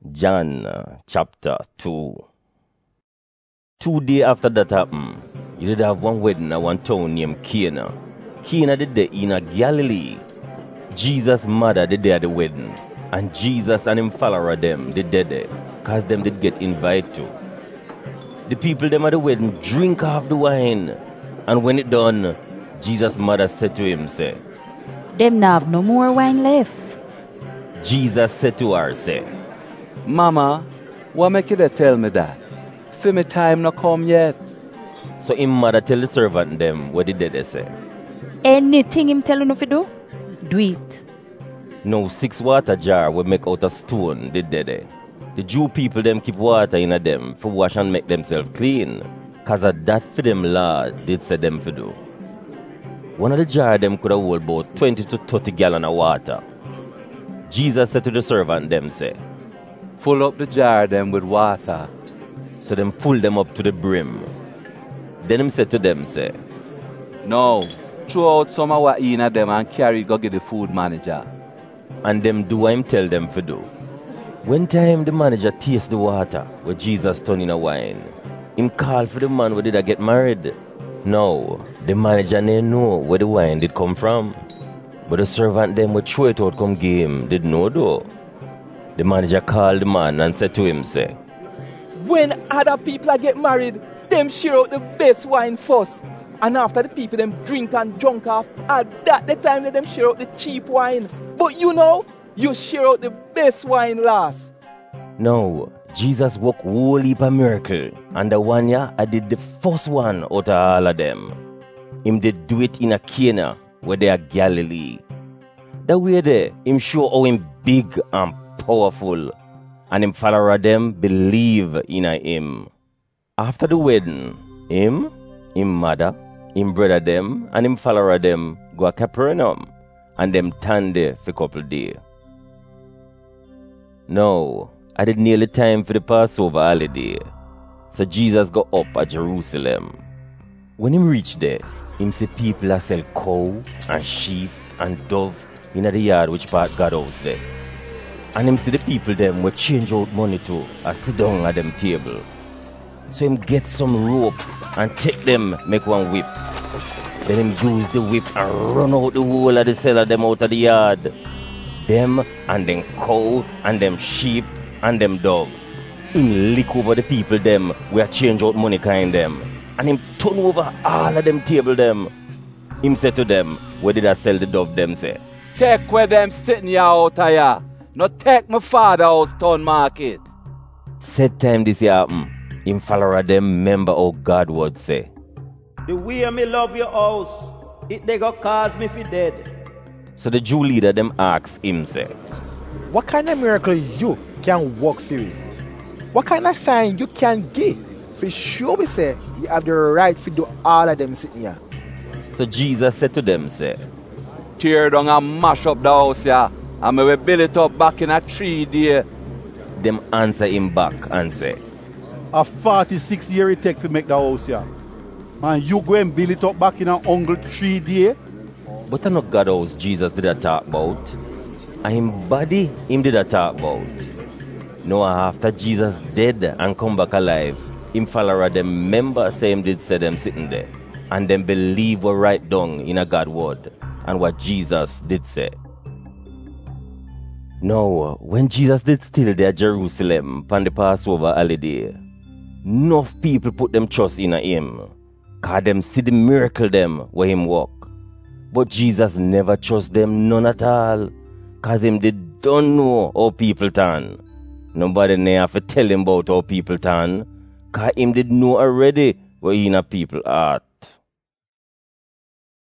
John chapter 2. 2 days after that happened, you did have one wedding at one town named Cana. Cana did there in Galilee. Jesus' mother did there at the wedding. And Jesus and him follower them did there, cause them did get invited to. The people them at the wedding drink half the wine. And when it done, Jesus' mother said to him, say, Them now have no more wine left. Jesus said to her, say, Mama, what make you dey tell me that? For me time no come yet. So him mother tell the servant them what did they say. Anything him tell you to do, do it. Now 6 water jar we make out of stone did they there. The Jew people them keep water in a them for wash and make themselves clean. Cause of that for them Lord did say them for do. One of the jar them could have hold about 20 to 30 gallon of water. Jesus said to the servant them say, Full up the jar them with water. So them full them up to the brim. Then him said to them say, No, throw out some of what in a them and carry go get the food manager. And them do what him tell them for do. When time the manager taste the water where Jesus turned in a wine, him call for the man where did I get married. No, the manager didn't know where the wine did come from. But the servant them would throw it out come game did know though. The manager called the man and said to him, say, When other people are get married, them share out the best wine first. And after the people them drink and drunk off, at that the time that them share out the cheap wine. But you know, you share out the best wine last. No, Jesus worked whole heap of miracle. And the one year I did the first one out of all of them. Him did do it in a Cana where they are Galilee. That way there, him show how him big and powerful. And him follower them believe in him. After the wedding, him mother, him brother them, and him follower them go to Capernaum. And them stand there for a couple days. Now, I did nearly time for the Passover holiday. So Jesus go up at Jerusalem. When him reach there, him see people that sell cow and sheep and dove in the yard which part God house there. And him see the people them will change out money to and sit down at them table. So him get some rope and take them make one whip. Then him use the whip and run out the whole of the seller them out of the yard. Them and them cow and them sheep and them dove. Him lick over the people them where change out money kind them. And him turn over all of them table them. Him say to them, where did I sell the dove them say? Take where them sitting here out of here. Not take my father house town market. Said time this year happen. Him follower them member how God would say. The way me love your house, it they go cause me fi dead. So the Jew leader them asked him say, What kind of miracle you can work through? What kind of sign you can give? For sure we say you have the right to do all of them sitting here. So Jesus said to them say, Tear down and mash up the house here. And me will build it up back in a 3 days. Them answer him back and say, A 46 year it take to make the house here. And you go and build it up back in an uncle 3 days? But I know God house Jesus did a talk about. And him body him did a talk about. Now after Jesus dead and come back alive, him follower them member say him did say them sitting there. And them believe what right down in a God word and what Jesus did say. Now, when Jesus did still there at Jerusalem upon the Passover holiday, enough people put them trust in him. Cause them see the miracle them where him walk. But Jesus never trust them none at all. Cause him did don't know how people turn. Nobody never have to tell him about how people turn. Cause him did know already what in a people heart.